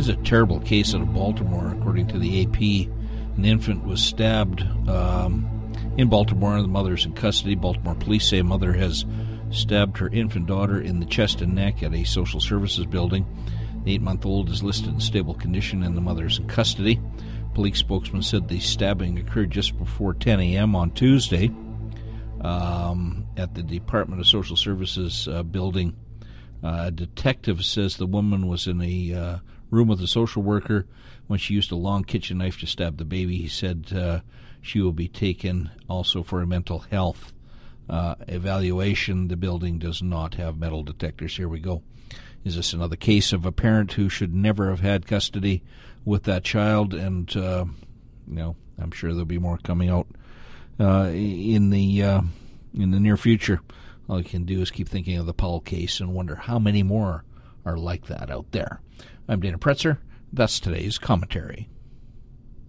is a terrible case out of Baltimore, according to the AP. An infant was stabbed in Baltimore. The mother's in custody. Baltimore police say a mother has stabbed her infant daughter in the chest and neck at a social services building. The 8-month-old is listed in stable condition and the mother is in custody. Police spokesman said the stabbing occurred just before 10 a.m. on Tuesday at the Department of Social Services building. A detective says the woman was in a room with a social worker when she used a long kitchen knife to stab the baby. He said she will be taken also for a mental health evaluation. The building does not have metal detectors. Here we go. Is this another case of a parent who should never have had custody with that child? And, I'm sure there'll be more coming out in the near future. All you can do is keep thinking of the Powell case and wonder how many more are like that out there. I'm Dana Pretzer. That's today's commentary.